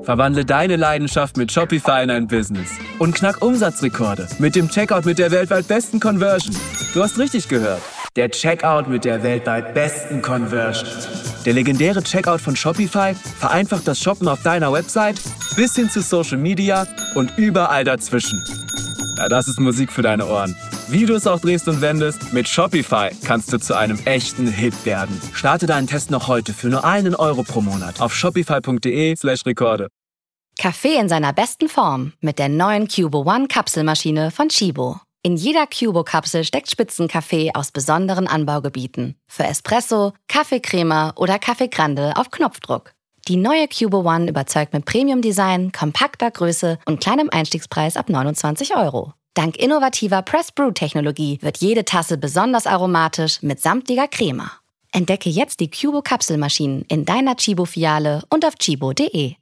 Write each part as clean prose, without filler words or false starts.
Verwandle deine Leidenschaft mit Shopify in ein Business und knack Umsatzrekorde mit dem Checkout mit der weltweit besten Conversion. Du hast richtig gehört. Der Checkout mit der weltweit besten Conversion. Der legendäre Checkout von Shopify vereinfacht das Shoppen auf deiner Website bis hin zu Social Media und überall dazwischen. Ja, das ist Musik für deine Ohren. Wie du es auch drehst und wendest, mit Shopify kannst du zu einem echten Hit werden. Starte deinen Test noch heute für nur €1 pro Monat auf shopify.de/Rekorde. Kaffee in seiner besten Form mit der neuen Cubo One Kapselmaschine von Chibo. In jeder Cubo-Kapsel steckt Spitzenkaffee aus besonderen Anbaugebieten. Für Espresso, Kaffeecrema oder Kaffee Grande auf Knopfdruck. Die neue Cubo One überzeugt mit Premium-Design, kompakter Größe und kleinem Einstiegspreis ab €29. Dank innovativer Press-Brew-Technologie wird jede Tasse besonders aromatisch mit samtiger Crema. Entdecke jetzt die Cubo-Kapselmaschinen in deiner Chibo-Filiale und auf chibo.de.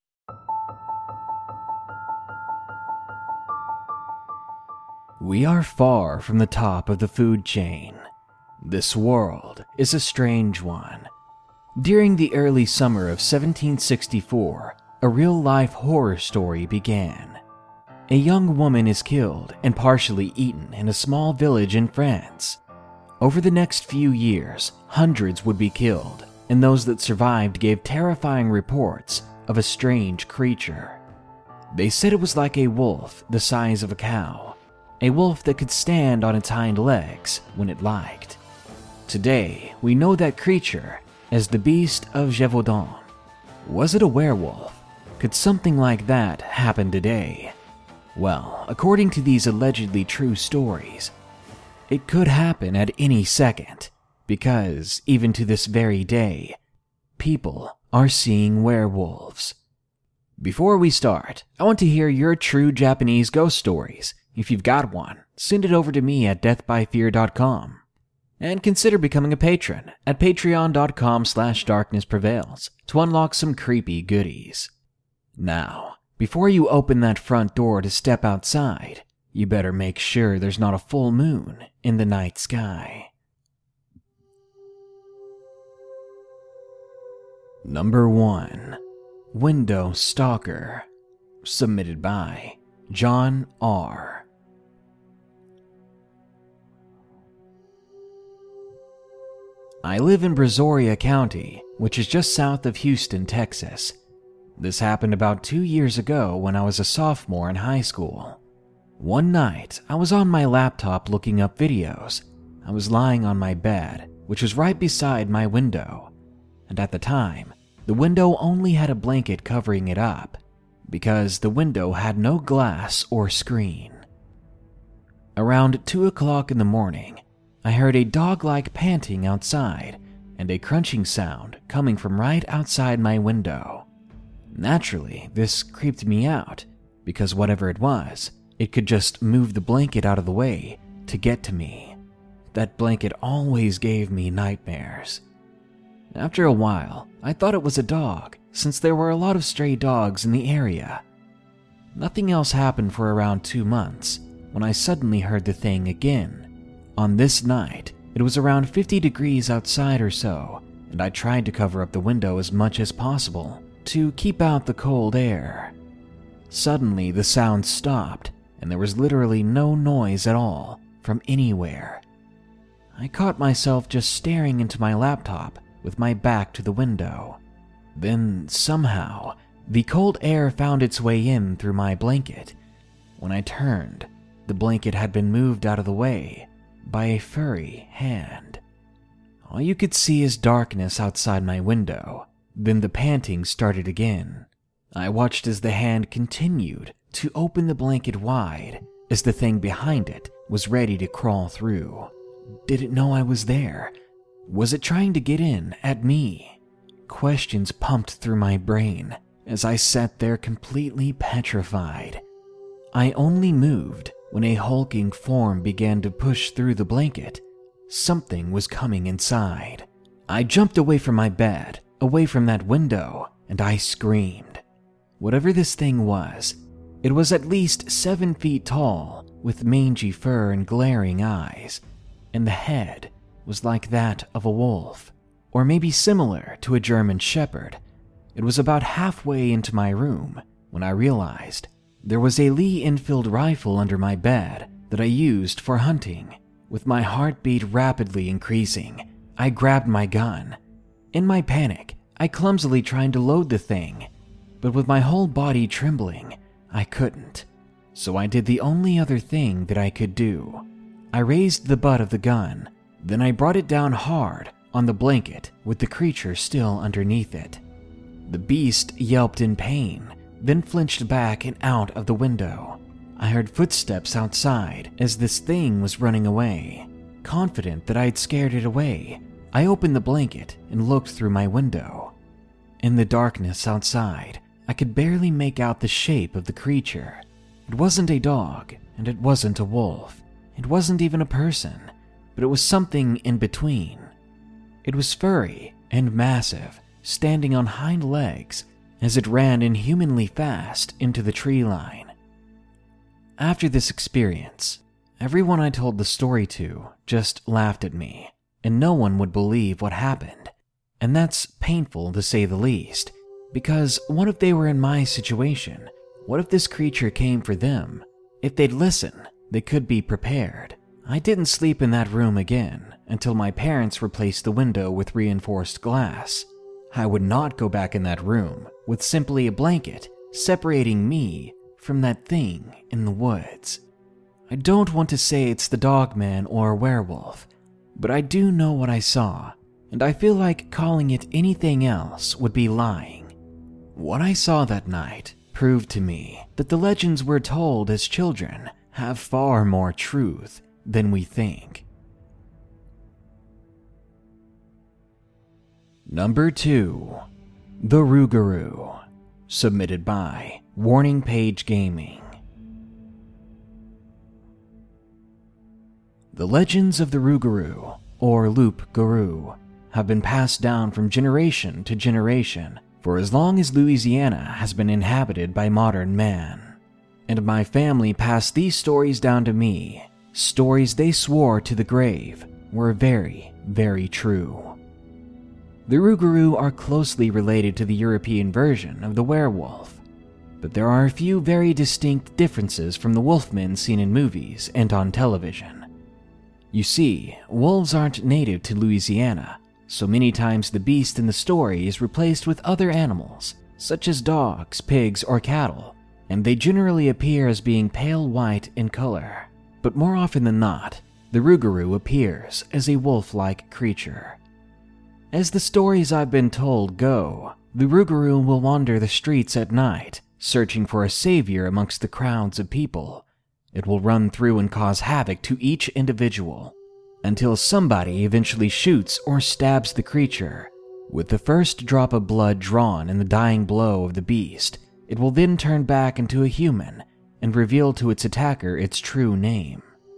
We are far from the top of the food chain. This world is a strange one. During the early summer of 1764, a real-life horror story began. A young woman is killed and partially eaten in a small village in France. Over the next few years, hundreds would be killed, and those that survived gave terrifying reports of a strange creature. They said it was like a wolf the size of a cow, a wolf that could stand on its hind legs when it liked. Today, we know that creature as the Beast of Gévaudan. Was it a werewolf? Could something like that happen today? Well, according to these allegedly true stories, it could happen at any second, because even to this very day, people are seeing werewolves. Before we start, I want to hear your true Japanese ghost stories. If you've got one, send it over to me at deathbyfear.com. And consider becoming a patron at patreon.com/darknessprevails to unlock some creepy goodies. Now, before you open that front door to step outside, you better make sure there's not a full moon in the night sky. Number 1. Window Stalker. Submitted by John R. I live in Brazoria County, which is just south of Houston, Texas. This happened about 2 years ago when I was a sophomore in high school. One night, I was on my laptop looking up videos. I was lying on my bed, which was right beside my window. And at the time, the window only had a blanket covering it up, because the window had no glass or screen. Around 2 o'clock in the morning, I heard a dog-like panting outside and a crunching sound coming from right outside my window. Naturally, this creeped me out, because whatever it was, it could just move the blanket out of the way to get to me. That blanket always gave me nightmares. After a while, I thought it was a dog, since there were a lot of stray dogs in the area. Nothing else happened for around 2 months, when I suddenly heard the thing again. On this night, it was around 50 degrees outside or so, and I tried to cover up the window as much as possible to keep out the cold air. Suddenly, the sound stopped, and there was literally no noise at all from anywhere. I caught myself just staring into my laptop with my back to the window. Then, somehow, the cold air found its way in through my blanket. When I turned, the blanket had been moved out of the way by a furry hand. All you could see is darkness outside my window. Then the panting started again. I watched as the hand continued to open the blanket wide as the thing behind it was ready to crawl through. Did it know I was there? Was it trying to get in at me? Questions pumped through my brain as I sat there completely petrified. I only moved when a hulking form began to push through the blanket. Something was coming inside. I jumped away from my bed, away from that window, and I screamed. Whatever this thing was, it was at least 7 feet tall, with mangy fur and glaring eyes, and the head was like that of a wolf, or maybe similar to a German shepherd. It was about halfway into my room when I realized there was a Lee Enfield rifle under my bed that I used for hunting. With my heartbeat rapidly increasing, I grabbed my gun. In my panic, I clumsily tried to load the thing, but with my whole body trembling, I couldn't. So I did the only other thing that I could do. I raised the butt of the gun, then I brought it down hard on the blanket with the creature still underneath it. The beast yelped in pain, then flinched back and out of the window. I heard footsteps outside as this thing was running away. Confident that I'd scared it away, I opened the blanket and looked through my window. In the darkness outside, I could barely make out the shape of the creature. It wasn't a dog, and it wasn't a wolf. It wasn't even a person, but it was something in between. It was furry and massive, standing on hind legs as it ran inhumanly fast into the tree line. After this experience, everyone I told the story to just laughed at me, and no one would believe what happened. And that's painful to say the least, because what if they were in my situation? What if this creature came for them? If they'd listen, they could be prepared. I didn't sleep in that room again until my parents replaced the window with reinforced glass. I would not go back in that room with simply a blanket separating me from that thing in the woods. I don't want to say it's the Dogman or a werewolf, but I do know what I saw, and I feel like calling it anything else would be lying. What I saw that night proved to me that the legends we're told as children have far more truth than we think. Number 2. The Rougarou, submitted by Warning Page Gaming. The legends of the Rougarou, or Loup-garou, have been passed down from generation to generation for as long as Louisiana has been inhabited by modern man. And my family passed these stories down to me, stories they swore to the grave were very, very true. The Rougarou are closely related to the European version of the werewolf, but there are a few very distinct differences from the wolfmen seen in movies and on television. You see, wolves aren't native to Louisiana, so many times the beast in the story is replaced with other animals, such as dogs, pigs, or cattle, and they generally appear as being pale white in color. But more often than not, the Rougarou appears as a wolf-like creature. As the stories I've been told go, the Rougarou will wander the streets at night, searching for a savior amongst the crowds of people. It will run through and cause havoc to each individual, until somebody eventually shoots or stabs the creature. With the first drop of blood drawn in the dying blow of the beast, it will then turn back into a human and reveal to its attacker its true name.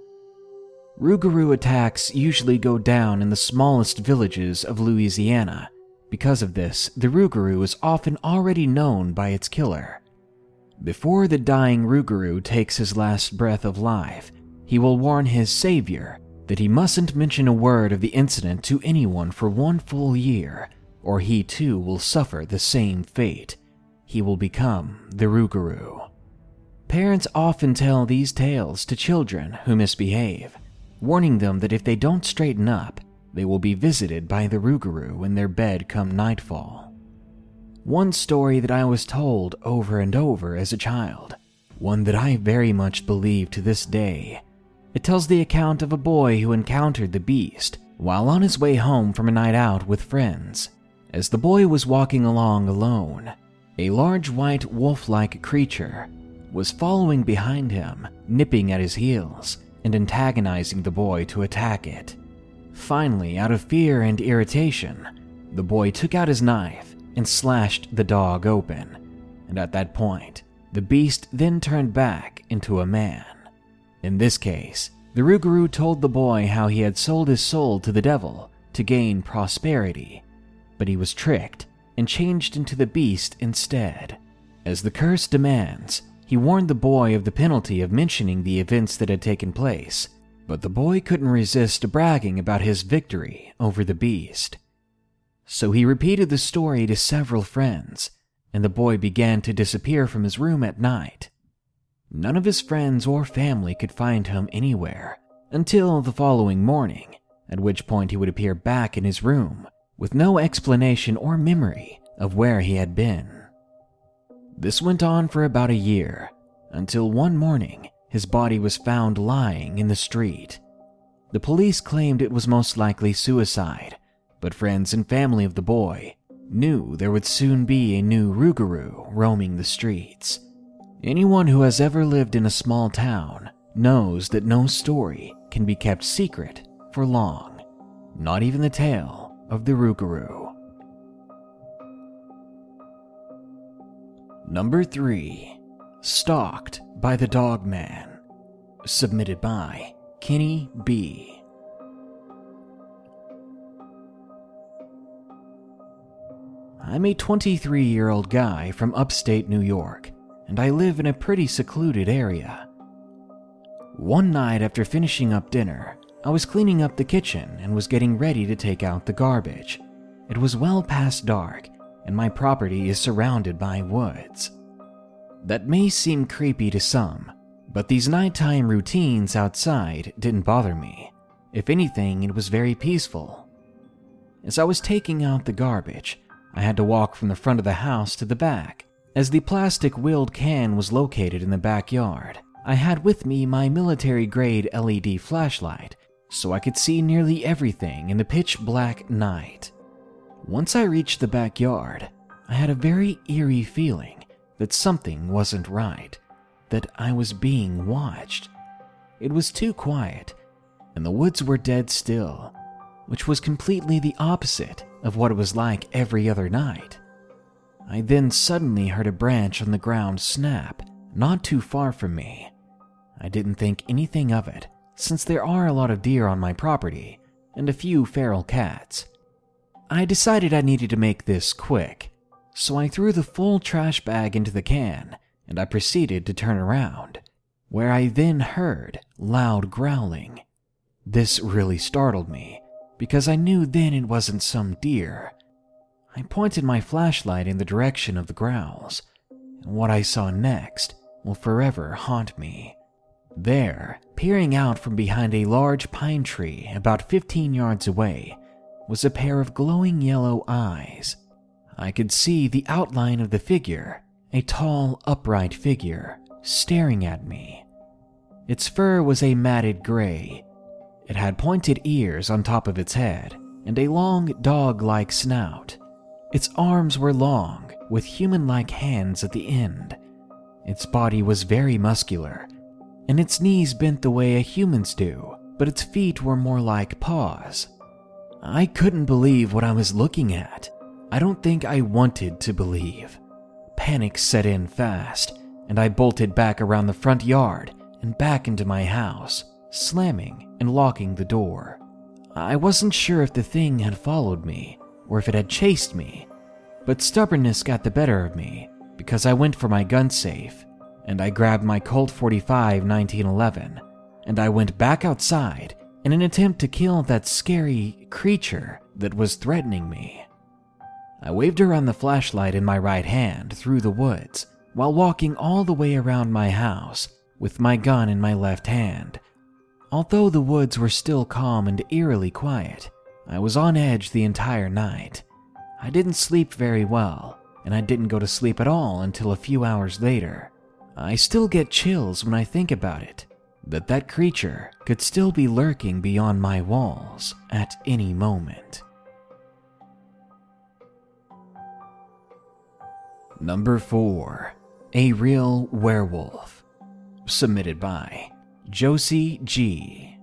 Rougarou attacks usually go down in the smallest villages of Louisiana. Because of this, the Rougarou is often already known by its killer. Before the dying Rougarou takes his last breath of life, he will warn his savior that he mustn't mention a word of the incident to anyone for 1 full year, or he too will suffer the same fate. He will become the Rougarou. Parents often tell these tales to children who misbehave, warning them that if they don't straighten up, they will be visited by the Rougarou in their bed come nightfall. One story that I was told over and over as a child, one that I very much believe to this day. It tells the account of a boy who encountered the beast while on his way home from a night out with friends. As the boy was walking along alone, a large white wolf-like creature was following behind him, nipping at his heels and antagonizing the boy to attack it. Finally, out of fear and irritation, the boy took out his knife and slashed the dog open, and at that point, the beast then turned back into a man. In this case, the Rougarou told the boy how he had sold his soul to the devil to gain prosperity, but he was tricked and changed into the beast instead. As the curse demands, he warned the boy of the penalty of mentioning the events that had taken place, but the boy couldn't resist bragging about his victory over the beast. So he repeated the story to several friends, and the boy began to disappear from his room at night. None of his friends or family could find him anywhere until the following morning, at which point he would appear back in his room with no explanation or memory of where he had been. This went on for about a year, until one morning his body was found lying in the street. The police claimed it was most likely suicide, but friends and family of the boy knew there would soon be a new Rougarou roaming the streets. Anyone who has ever lived in a small town knows that no story can be kept secret for long, not even the tale of the Rougarou. Number 3. Stalked by the Dog Man. Submitted by Kenny B. I'm a 23-year-old guy from upstate New York, and I live in a pretty secluded area. One night after finishing up dinner, I was cleaning up the kitchen and was getting ready to take out the garbage. It was well past dark, and my property is surrounded by woods. That may seem creepy to some, but these nighttime routines outside didn't bother me. If anything, it was very peaceful. As I was taking out the garbage, I had to walk from the front of the house to the back, as the plastic wheeled can was located in the backyard. I had with me my military-grade LED flashlight, so I could see nearly everything in the pitch-black night. Once I reached the backyard, I had a very eerie feeling that something wasn't right, that I was being watched. It was too quiet, and the woods were dead still, which was completely the opposite of what it was like every other night. I then suddenly heard a branch on the ground snap, not too far from me. I didn't think anything of it, since there are a lot of deer on my property and a few feral cats. I decided I needed to make this quick, so I threw the full trash bag into the can and I proceeded to turn around, where I then heard loud growling. This really startled me, because I knew then it wasn't some deer. I pointed my flashlight in the direction of the growls, and what I saw next will forever haunt me. There, peering out from behind a large pine tree about 15 yards away, was a pair of glowing yellow eyes. I could see the outline of the figure, a tall, upright figure, staring at me. Its fur was a matted gray. It had pointed ears on top of its head and a long dog-like snout. Its arms were long, with human-like hands at the end. Its body was very muscular, and its knees bent the way a human's do, but its feet were more like paws. I couldn't believe what I was looking at. I don't think I wanted to believe. Panic set in fast, and I bolted back around the front yard and back into my house, slamming and locking the door. I wasn't sure if the thing had followed me or if it had chased me, but stubbornness got the better of me because I went for my gun safe, and I grabbed my Colt 45 1911, and I went back outside in an attempt to kill that scary creature that was threatening me. I waved around the flashlight in my right hand through the woods while walking all the way around my house with my gun in my left hand. Although the woods were still calm and eerily quiet, I was on edge the entire night. I didn't sleep very well, and I didn't go to sleep at all until a few hours later. I still get chills when I think about it, that creature could still be lurking beyond my walls at any moment. Number 4. A Real Werewolf. Submitted by Josie G.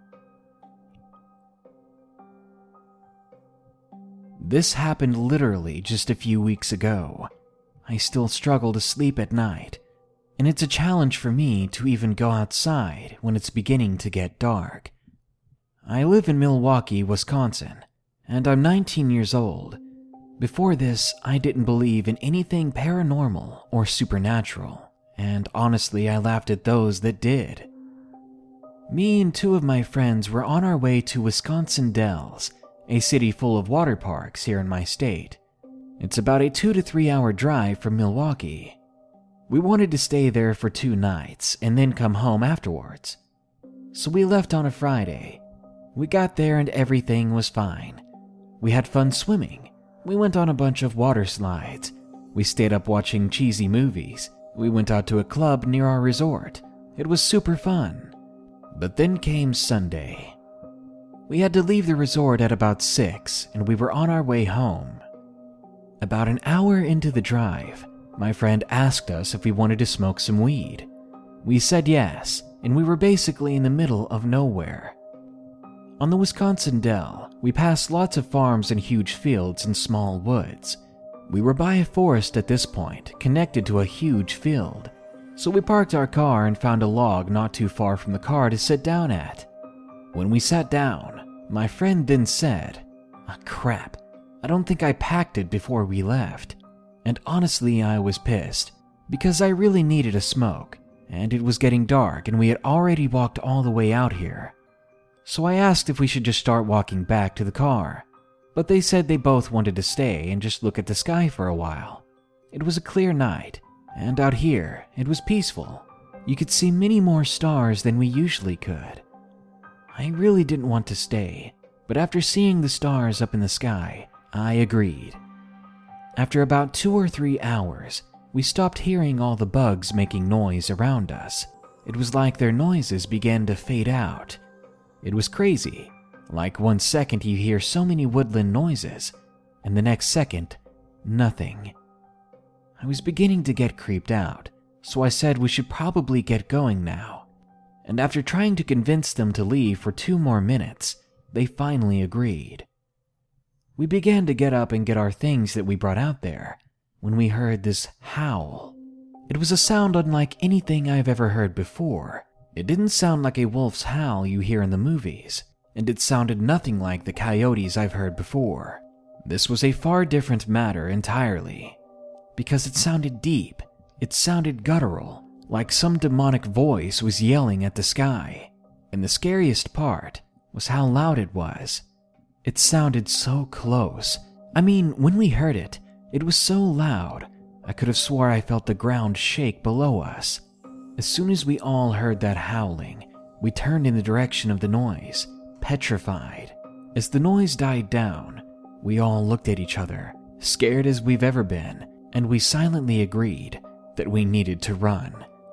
This happened literally just a few weeks ago. I still struggle to sleep at night, and it's a challenge for me to even go outside when it's beginning to get dark. I live in Milwaukee, Wisconsin, and I'm 19 years old. Before this, I didn't believe in anything paranormal or supernatural, and honestly, I laughed at those that did. Me and 2 of my friends were on our way to Wisconsin Dells, a city full of water parks here in my state. It's about a 2 to 3 hour drive from Milwaukee. We wanted to stay there for 2 nights and then come home afterwards. So we left on a Friday. We got there and everything was fine. We had fun swimming. We went on a bunch of water slides. We stayed up watching cheesy movies. We went out to a club near our resort. It was super fun. But then came Sunday. We had to leave the resort at about 6 and we were on our way home. About an hour into the drive, my friend asked us if we wanted to smoke some weed. We said yes, and we were basically in the middle of nowhere. On the Wisconsin Dell, we passed lots of farms and huge fields and small woods. We were by a forest at this point, connected to a huge field. So we parked our car and found a log not too far from the car to sit down at. When we sat down, my friend then said, "Ah, crap. I don't think I packed it before we left." And honestly, I was pissed, because I really needed a smoke, and it was getting dark and we had already walked all the way out here. So I asked if we should just start walking back to the car, but they said they both wanted to stay and just look at the sky for a while. It was a clear night, and out here, it was peaceful. You could see many more stars than we usually could. I really didn't want to stay, but after seeing the stars up in the sky, I agreed. After about 2 or 3 hours, we stopped hearing all the bugs making noise around us. It was like their noises began to fade out. It was crazy. Like 1 second you hear so many woodland noises, and the next second, nothing. I was beginning to get creeped out, so I said we should probably get going now. And after trying to convince them to leave for 2 more minutes, they finally agreed. We began to get up and get our things that we brought out there when we heard this howl. It was a sound unlike anything I've ever heard before. It didn't sound like a wolf's howl you hear in the movies, and it sounded nothing like the coyotes I've heard before. This was a far different matter entirely, because it sounded deep, it sounded guttural, like some demonic voice was yelling at the sky. And the scariest part was how loud it was. It sounded so close. I mean, when we heard it, it was so loud, I could have swore I felt the ground shake below us. As soon as we all heard that howling, we turned in the direction of the noise, petrified. As the noise died down, we all looked at each other, scared as we've ever been, and we silently agreed that we needed to run.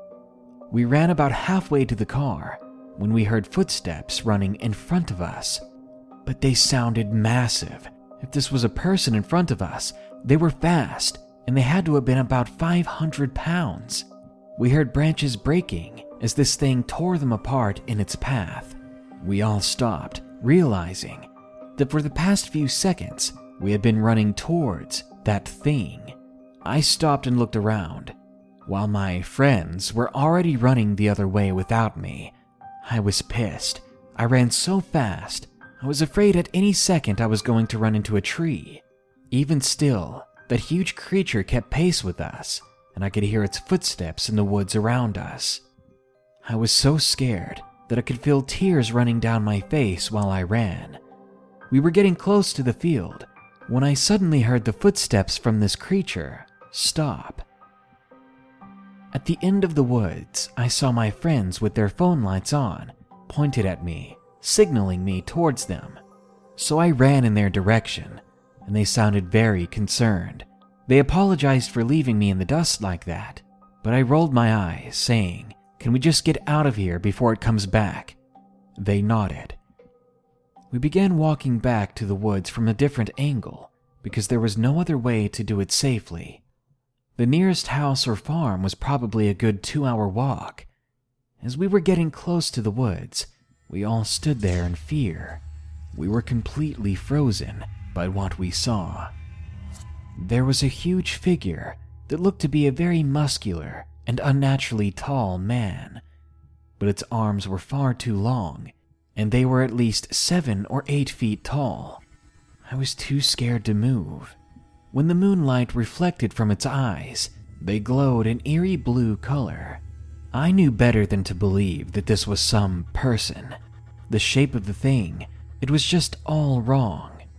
We ran about halfway to the car when we heard footsteps running in front of us. But they sounded massive. If this was a person in front of us, they were fast, and they had to have been about 500 pounds. We heard branches breaking as this thing tore them apart in its path. We all stopped, realizing that for the past few seconds, we had been running towards that thing. I stopped and looked around. While my friends were already running the other way without me, I was pissed. I ran so fast, I was afraid at any second I was going to run into a tree. Even still, that huge creature kept pace with us, and I could hear its footsteps in the woods around us. I was so scared that I could feel tears running down my face while I ran. We were getting close to the field when I suddenly heard the footsteps from this creature stop. At the end of the woods, I saw my friends with their phone lights on, pointed at me, signaling me towards them. So I ran in their direction, and they sounded very concerned. They apologized for leaving me in the dust like that, but I rolled my eyes, saying, "Can we just get out of here before it comes back?" They nodded. We began walking back to the woods from a different angle, because there was no other way to do it safely. The nearest house or farm was probably a good 2-hour walk. As we were getting close to the woods, we all stood there in fear. We were completely frozen by what we saw. There was a huge figure that looked to be a very muscular and unnaturally tall man, but its arms were far too long, and they were at least 7 or 8 feet tall. I was too scared to move. When the moonlight reflected from its eyes, they glowed an eerie blue color. I knew better than to believe that this was some person. The shape of the thing, it was just all wrong.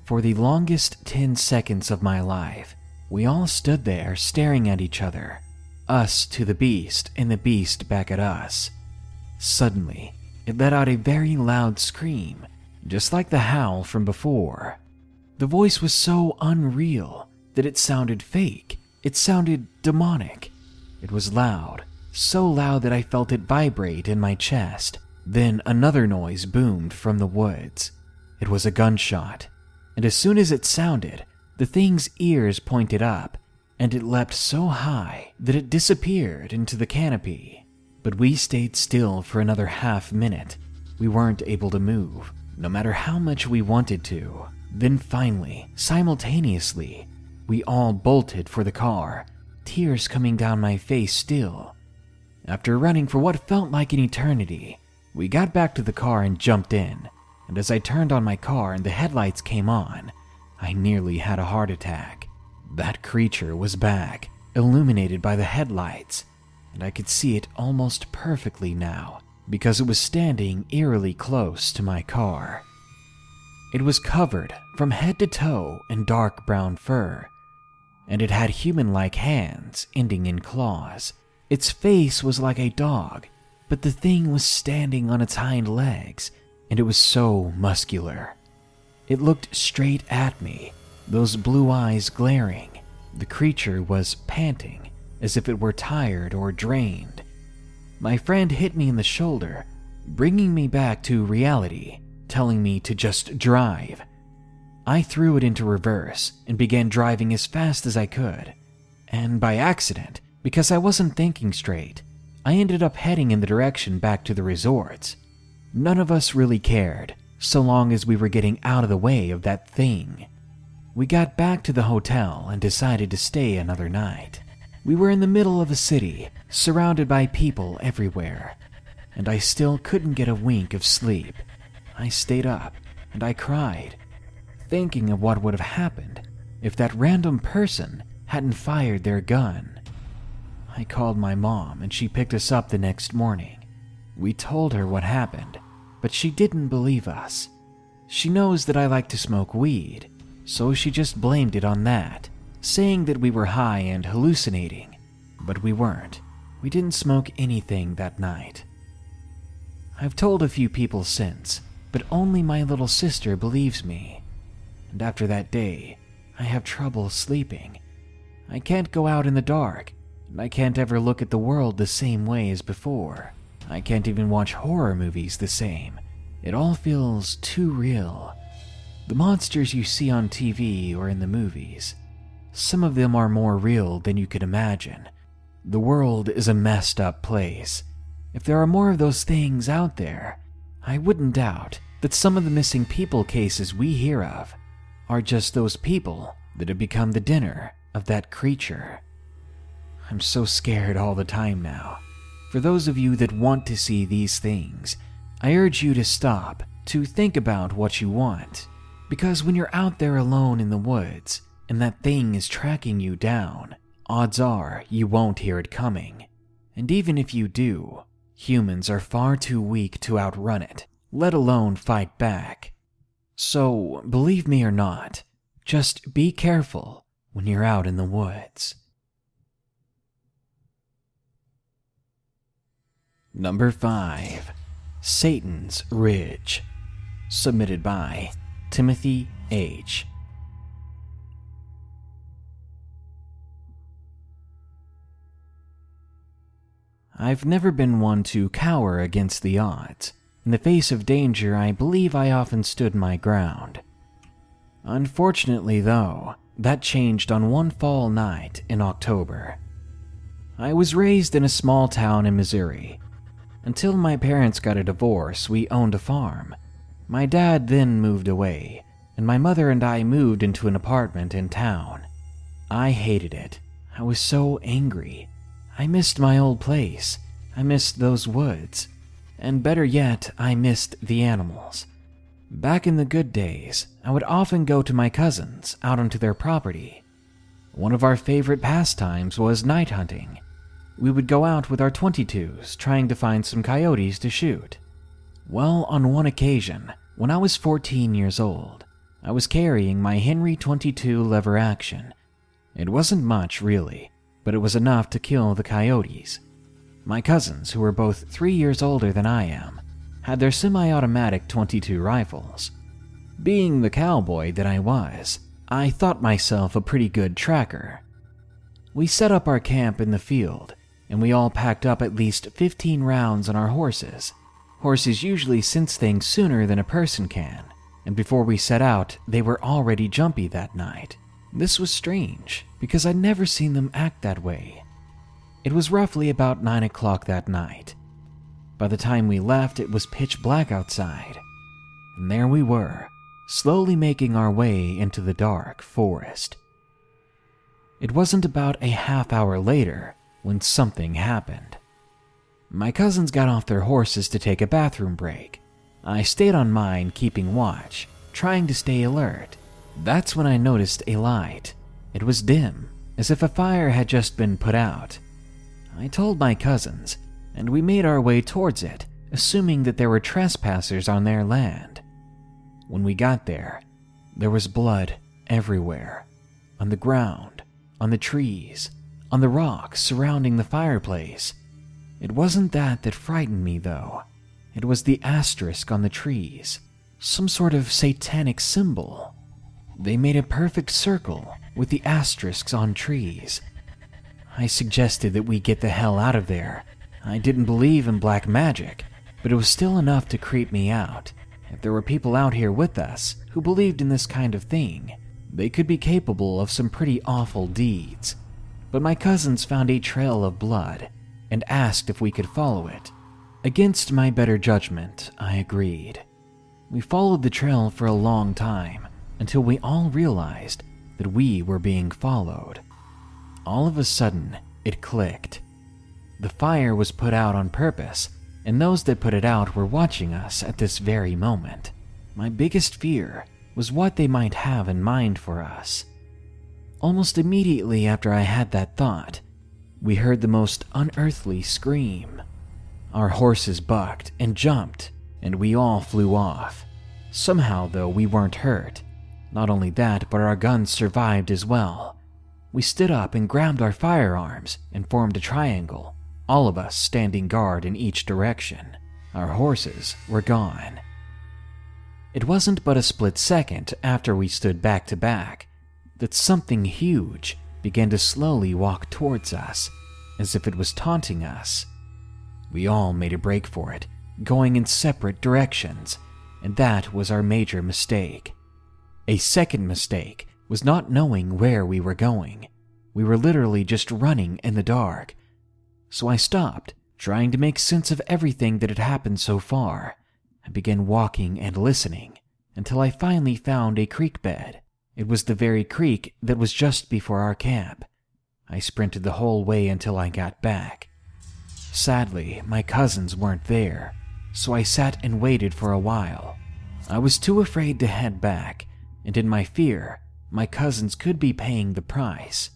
For the longest 10 seconds of my life, we all stood there staring at each other, us to the beast and the beast back at us. Suddenly, it let out a very loud scream, just like the howl from before. The voice was so unreal that it sounded fake. It sounded demonic. It was loud, so loud that I felt it vibrate in my chest. Then another noise boomed from the woods. It was a gunshot, and as soon as it sounded, the thing's ears pointed up, and it leapt so high that it disappeared into the canopy. But we stayed still for another half minute. We weren't able to move, no matter how much we wanted to. Then finally, simultaneously, we all bolted for the car, tears coming down my face still. After running for what felt like an eternity, we got back to the car and jumped in, and as I turned on my car and the headlights came on, I nearly had a heart attack. That creature was back, illuminated by the headlights, and I could see it almost perfectly now, because it was standing eerily close to my car. It was covered from head to toe in dark brown fur, and it had human-like hands ending in claws. Its face was like a dog, but the thing was standing on its hind legs, and it was so muscular. It looked straight at me, those blue eyes glaring. The creature was panting, as if it were tired or drained. My friend hit me in the shoulder, bringing me back to reality, telling me to just drive. I threw it into reverse and began driving as fast as I could. And by accident, because I wasn't thinking straight, I ended up heading in the direction back to the resorts. None of us really cared, so long as we were getting out of the way of that thing. We got back to the hotel and decided to stay another night. We were in the middle of a city, surrounded by people everywhere, and I still couldn't get a wink of sleep. I stayed up and I cried, thinking of what would have happened if that random person hadn't fired their gun. I called my mom and she picked us up the next morning. We told her what happened, but she didn't believe us. She knows that I like to smoke weed, so she just blamed it on that, saying that we were high and hallucinating, but we weren't. We didn't smoke anything that night. I've told a few people since, but only my little sister believes me. And after that day, I have trouble sleeping. I can't go out in the dark, and I can't ever look at the world the same way as before. I can't even watch horror movies the same. It all feels too real. The monsters you see on TV or in the movies, some of them are more real than you could imagine. The world is a messed up place. If there are more of those things out there, I wouldn't doubt that some of the missing people cases we hear of are just those people that have become the dinner of that creature. I'm so scared all the time now. For those of you that want to see these things, I urge you to stop, to think about what you want. Because when you're out there alone in the woods, and that thing is tracking you down, odds are you won't hear it coming. And even if you do, humans are far too weak to outrun it, let alone fight back. So, believe me or not, just be careful when you're out in the woods. Number 5. Satan's Ridge. Submitted by Timothy H. I've never been one to cower against the odds. In the face of danger, I believe I often stood my ground. Unfortunately, though, that changed on one fall night in October. I was raised in a small town in Missouri. Until my parents got a divorce, we owned a farm. My dad then moved away, and my mother and I moved into an apartment in town. I hated it. I was so angry. I missed my old place. I missed those woods. And better yet, I missed the animals. Back in the good days, I would often go to my cousins out onto their property. One of our favorite pastimes was night hunting. We would go out with our .22s trying to find some coyotes to shoot. Well, on one occasion, when I was 14 years old, I was carrying my Henry 22 lever action. It wasn't much, really, but it was enough to kill the coyotes. My cousins, who were both 3 years older than I am, had their semi-automatic .22 rifles. Being the cowboy that I was, I thought myself a pretty good tracker. We set up our camp in the field, and we all packed up at least 15 rounds on our horses. Horses usually sense things sooner than a person can, and before we set out, they were already jumpy that night. This was strange, because I'd never seen them act that way. It was roughly about 9 o'clock that night. By the time we left, it was pitch black outside, and there we were, slowly making our way into the dark forest. It wasn't about a half hour later when something happened. My cousins got off their horses to take a bathroom break. I stayed on mine, keeping watch, trying to stay alert. That's when I noticed a light. It was dim, as if a fire had just been put out. I told my cousins, and we made our way towards it, assuming that there were trespassers on their land. When we got there was blood everywhere. On the ground, on the trees, on the rocks surrounding the fireplace. It wasn't that frightened me, though. It was the asterisk on the trees, some sort of satanic symbol. They made a perfect circle with the asterisks on trees. I suggested that we get the hell out of there. I didn't believe in black magic, but it was still enough to creep me out. If there were people out here with us who believed in this kind of thing, they could be capable of some pretty awful deeds. But my cousins found a trail of blood and asked if we could follow it. Against my better judgment, I agreed. We followed the trail for a long time until we all realized that we were being followed. All of a sudden, it clicked. The fire was put out on purpose, and those that put it out were watching us at this very moment. My biggest fear was what they might have in mind for us. Almost immediately after I had that thought, we heard the most unearthly scream. Our horses bucked and jumped, and we all flew off. Somehow, though, we weren't hurt. Not only that, but our guns survived as well. We stood up and grabbed our firearms and formed a triangle, all of us standing guard in each direction. Our horses were gone. It wasn't but a split second after we stood back to back that something huge began to slowly walk towards us, as if it was taunting us. We all made a break for it, going in separate directions, and that was our major mistake. A second mistake was not knowing where we were going. We were literally just running in the dark. So I stopped, trying to make sense of everything that had happened so far. I began walking and listening until I finally found a creek bed. It was the very creek that was just before our camp. I sprinted the whole way until I got back. Sadly, my cousins weren't there, so I sat and waited for a while. I was too afraid to head back, and in my fear, my cousins could be paying the price.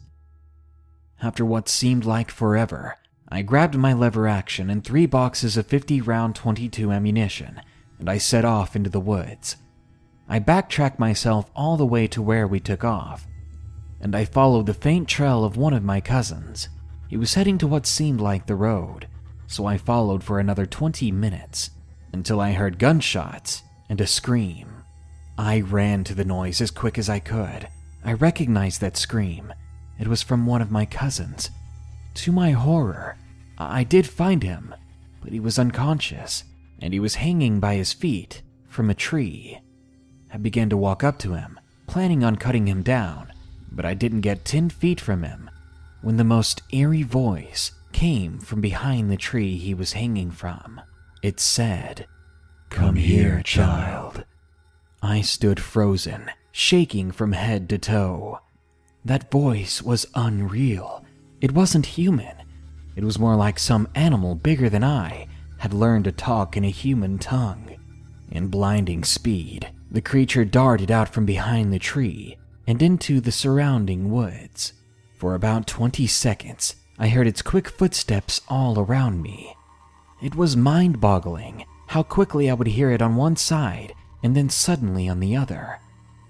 After what seemed like forever, I grabbed my lever action and 3 boxes of 50-round .22 ammunition, and I set off into the woods. I backtracked myself all the way to where we took off, and I followed the faint trail of one of my cousins. He was heading to what seemed like the road, so I followed for another 20 minutes, until I heard gunshots and a scream. I ran to the noise as quick as I could. I recognized that scream. It was from one of my cousins. To my horror, I did find him, but he was unconscious, and he was hanging by his feet from a tree. I began to walk up to him, planning on cutting him down, but I didn't get 10 feet from him when the most eerie voice came from behind the tree he was hanging from. It said, "Come here, child." I stood frozen, shaking from head to toe. That voice was unreal. It wasn't human. It was more like some animal bigger than I had learned to talk in a human tongue. In blinding speed, the creature darted out from behind the tree and into the surrounding woods. For about 20 seconds, I heard its quick footsteps all around me. It was mind-boggling how quickly I would hear it on one side and then suddenly on the other.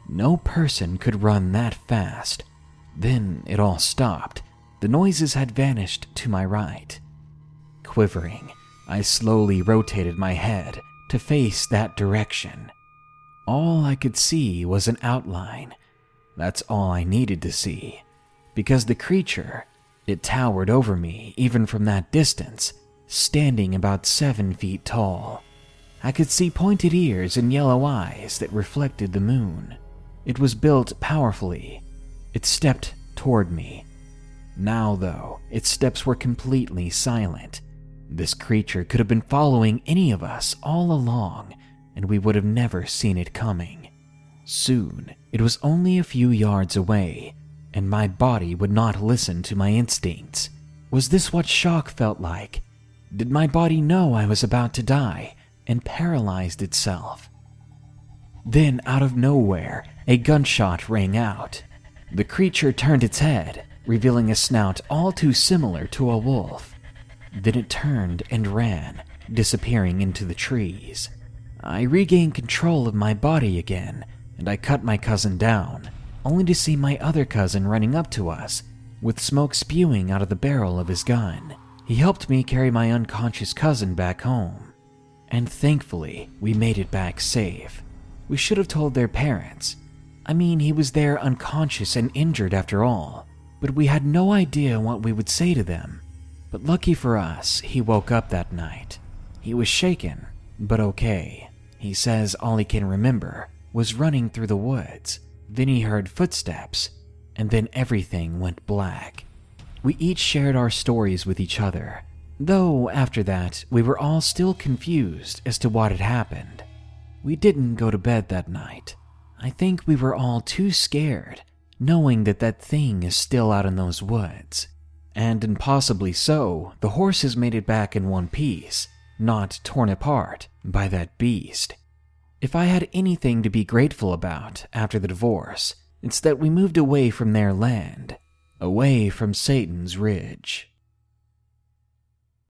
No person could run that fast. Then it all stopped. The noises had vanished to my right. Quivering, I slowly rotated my head to face that direction. All I could see was an outline. That's all I needed to see, because the creature, it towered over me even from that distance, standing about 7 feet tall. I could see pointed ears and yellow eyes that reflected the moon. It was built powerfully. It stepped toward me. Now, though, its steps were completely silent. This creature could have been following any of us all along, and we would have never seen it coming. Soon, it was only a few yards away, and my body would not listen to my instincts. Was this what shock felt like? Did my body know I was about to die and paralyzed itself? Then, out of nowhere, a gunshot rang out. The creature turned its head, revealing a snout all too similar to a wolf. Then it turned and ran, disappearing into the trees. I regained control of my body again, and I cut my cousin down, only to see my other cousin running up to us, with smoke spewing out of the barrel of his gun. He helped me carry my unconscious cousin back home, and thankfully, we made it back safe. We should have told their parents. I mean, he was there unconscious and injured after all, but we had no idea what we would say to them. But lucky for us, he woke up that night. He was shaken, but okay. He says all he can remember was running through the woods. Then he heard footsteps, and then everything went black. We each shared our stories with each other, though after that, we were all still confused as to what had happened. We didn't go to bed that night. I think we were all too scared, knowing that that thing is still out in those woods. And impossibly so, the horses made it back in one piece, not torn apart by that beast. If I had anything to be grateful about after the divorce, it's that we moved away from their land, away from Satan's Ridge.